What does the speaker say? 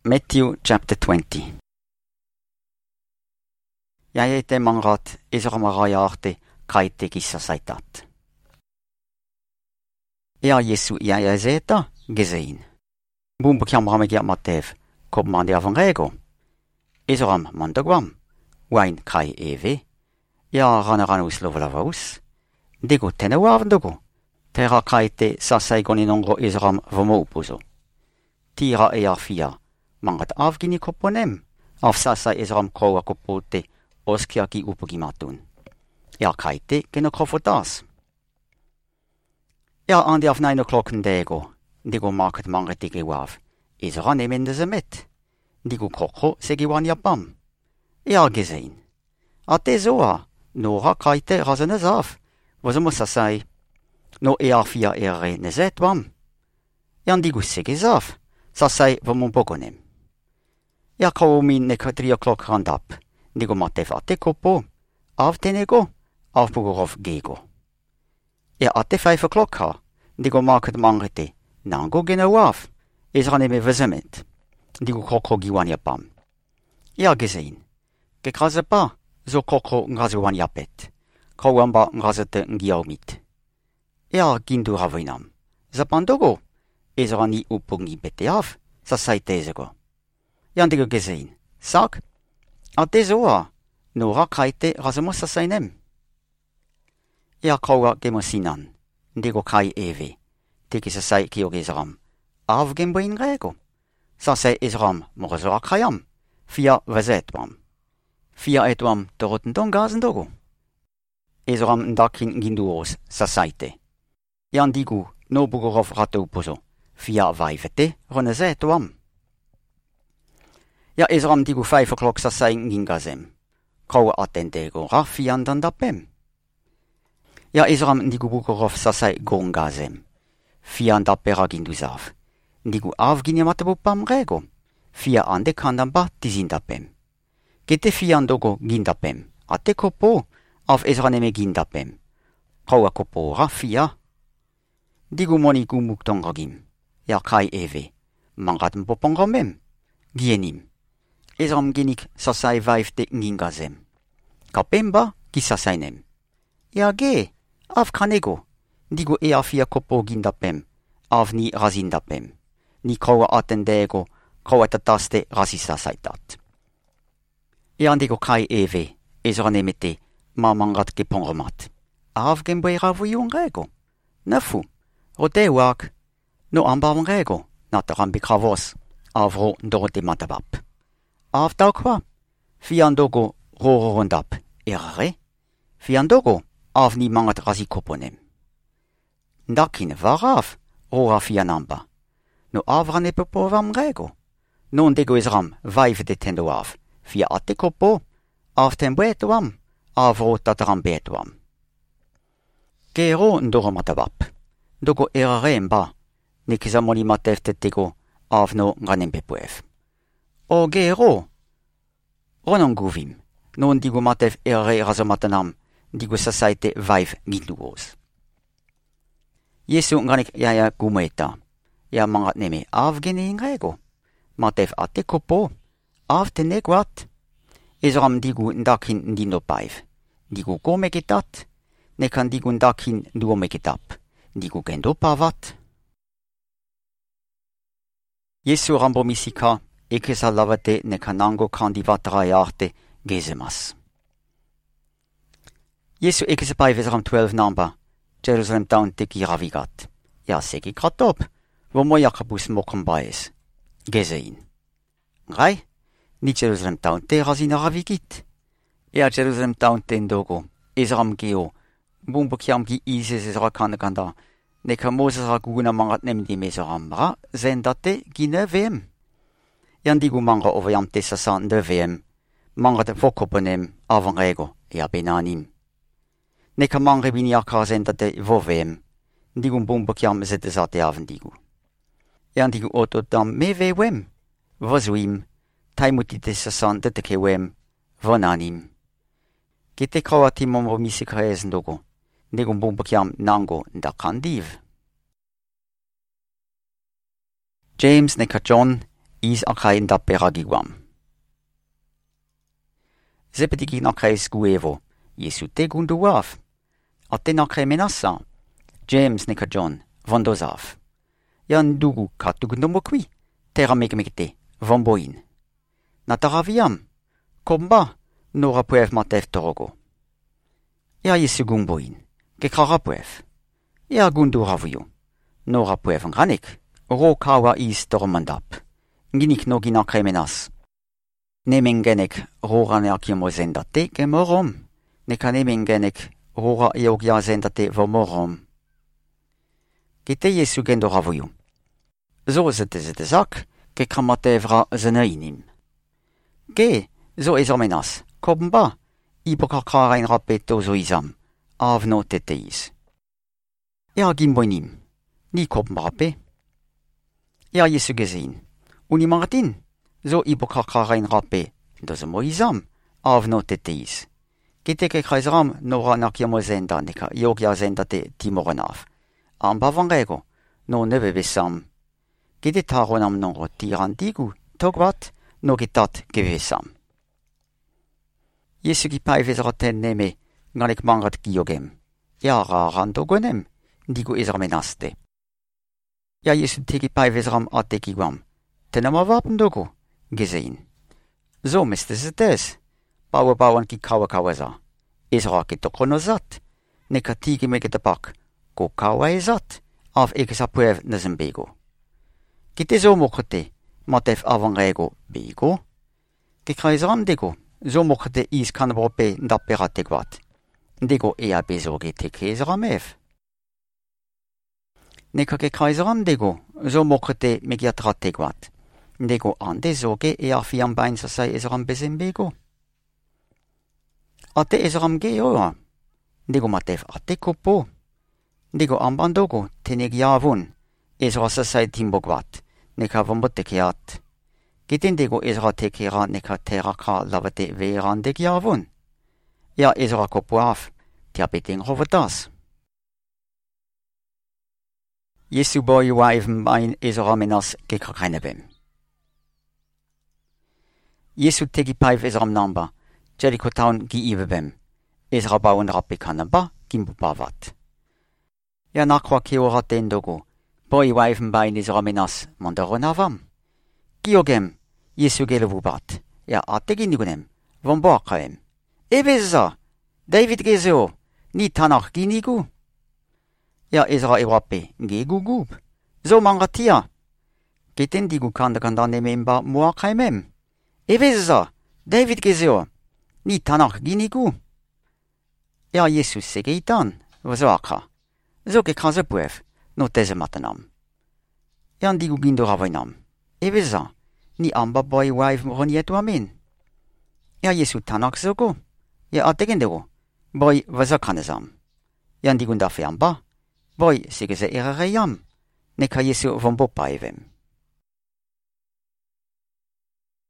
Matthew chapter 20. Jäi te mangat Israel kaite kissasaitat. Ja Jesu jäi zeta gesehen. Bumbo kiamramegia matev, kop mande avanrego. Israel mandagwam, wain kai eve. Ja ranaranus lovalavaus. Dego tenewavandogo. Terra kaite sasaigoninongo Israel vomoupuzo. Tira earfia. Mangat avgini koponem, afsasa Israel koa kopote, oskiaki upugimatun. Ja kaite genokofotas. Ja andi af 9 o'clock ndego, digo market mangetige wav, Israel nemende ze met. Digo koko segiwan yapam. Ja gesehen. Ate zoa, nora kaite razene zaf, wasomosasai. No earfia ere nezet wam. Jan digo segizaf, sasai vomompogonem. Ja kaumin neka 3 o'clock randap. Digo matev ate kopo. Av tenego. Av bugorov gego. Ja ate 5 o'clock ha. Digo market mangete. Nango genawav. Israel vezemet. Digo koko giwan yapam. Ja gesehen. Gekraze pa. Zo koko ngazuwan yapet. Kawamba ngazete ngiaumit. Ja gindu ravinam. Zapandogo. Israel ni upungi beteaf. Sasai tezego. Jan digo gesehen. Sag, ate zoa, nora kaite razemosasainem. Ja kaua gemosinan, digo kai eve, tiki sasai kio gesram, avgembo in rego. Sasai isram morazoa kayam, fia vazetwam. Fia etwam torotendon gazendogo. Isram ndakin ginduos sasaite. Jan digo no bugorov ratoupozo, fia vaivete ronezetwam. Ja Israel digo 5 o'clock sasai ngingazem. Kaua atendego rafian dandapem. Ja Israel digo bukorov sasai gongazem. Fian dapera ginduzav. Digo avginematebupam rego. Fia ande kandamba tizindapem. Gete fian dogo gindapem. Ate kopo av Israel gindapem. Kaua kopo rafia. Digo moni gumuktongagim. Ja kai eve. Mangatem popongomem. Gienim. Israel genik sasai vaifte ngingazem. Kapemba kisasainem. Ja ge, av kanego. Digo eafia kopo gindapem. Av ni razindapem. Ni kaua atendego, kaua tataste razisasaitat. Ja digo kai eve, Israel nemete, mamangat gepongomat. Av gembeira vuyung rego. Nafu, rodewak. No ambam rego, natarambi kravos. Avro ndorote matabap. Avdakwa, fiandogo rorondap erre, fiandogo avni mangat razikoponem. Ndakin varav, rora fianamba. No avrane pepovam rego. Non dego isram vaiv de tendoav, fia atekopo, avtembetuam, avro tatarambetuam. Gero ndoromatabap. Dogo erre mba, nikizamoni matefte tego avno nganempepuev. O gero, rononguvim, non digo matev ere razomatanam, digo sasaite vaiv ginduos. Jesu nganik yaya gumeta, ja mangat neme avgene ingrego, matev ate kopo, avteneguat, Israel digo ndakin ndindo paiv, digo gomegitat, nekan digo ndakin duomegitap, digo gendo pavat. Jesu rambomisika, Ekesa lavate ne kanango kandivatraiarte gezemas. Jesu ekesa paivesram 12 namba, Jerusalem town teki ravigat. Ja seki kratop, wo mo Jakobus mokombaes. Gezein. Rai, ni Jerusalem town te razina ravigit. Ja Jerusalem town te ndogo, Esram geo, bumbo kiam ki ises esra kandakanda, neka Moses raguna mangat nemdi mesoram ra, zendate gine vem. Jan digo manga over jam tesasan de VM, manga de vokoponem avanrego, ja benanim. Neka manga biniaka zendate vo VM, digo bombok jam zette zate avendigo. Jan digo oto dam me vewem, vozuim, taimuti tesasan de teke wem, vonanim. Gete kawati momro misikaez ndogo, digo bombok jam nango nda kandiv. James neka John, is akain da peragiguam. Zepetikin akais guevo, Jesu te gunduaf. Aten akre menassa, James neka John, vandozaf. Yan dugu katugundomokwi, terra mekmekte, vamboin. Nataraviam, komba, nora puev matef torogo. Ja Jesu gumboin, kekrara puev. Ja gundu ravuyo, nora puev nganik, ro kawa is tormandap. Ginik no ginakre menas. Nemengenek rora neakiamo zendate gemorom. Neka nemengenek rora eogia zendate vomorom. Kete Jesu gendo ravuyo. Zo zete zak, ke kramatevra zenainim. Ge, zo ezomenas, komba, ibokakarain rapeto zo izam, avno teteis. Ja gimboinim, ni komba rape. Ja Jesu gezin, unimartin, zo ibokakarain rape, dozo izam, avno teteis. Kete ke kraizram nora nakiamo zenda neka yogia zendate timorenav. Amba vangego, no neve besam. Kete taronam nongo tirandigu, togvat, no getat gevesam. Jesu ki paivezraten neme, nganek mangat giogem. Ja rarandogonem, digu ezramenaste. Ja Jesu teki paivezram atekiguam. Tenama vapendogo, gezein. Zo mestezetes, bawan ki kawakawaza. Ezra ketokonozat, neka tiki meketapak, ko kawaezat, af ekesapuev nazembego. Kite zo mokote, matef avangrego bego. Kekraizram dego, zo mokote is kanabrope ndaperategvat. Dego ea bezoge tekezramev. Neka kekraizram dego, zo mokote megiatrategvat. Dego ande zoge ea fiambain sasai ezram bezembego. Ate ezram geoa. Dego matef ate kopo. Dego ambandogo tenegiavun. Ezra sasai timbogvat. Neka vombotekeat. Kitindego Ezra tekera neka teraka lavate verandegiavun. Ja Ezra kopuaf, tiapeting hovatas. Jesu boy waivem bain Ezra menas kekrakeinebem. Jesu tegi paiv Ezram namba, Jericho town gi ivebem. Ezra bauen rapekanaba, gimbupavat. Ja nakwa keora tendogo. Boy waivem bain Ezra menas mondaronavam. Giogem, Jesu gelevubat, ja ateginigunem, vomboakaem. Ebeza, David gezeo, ni tanach ginigu. Ja Ezra ewape, gegugub, zo mangatia. Getendigu kandakandane memba muakaemem. Ebeza, David gezeo, ni tanach ginigu. Ja Jesus segeitan, vazoaka, zo kekazepuev, no tezematanam. Jan digu gindo ravainam. Ebeza, ni amba boy wife ronietu amen. Ja Jesu tanak zogo, ja ategendego, boy vazakanezam. Jan digunda amba, boy segeze erareyam, neka Jesu vombo paivem.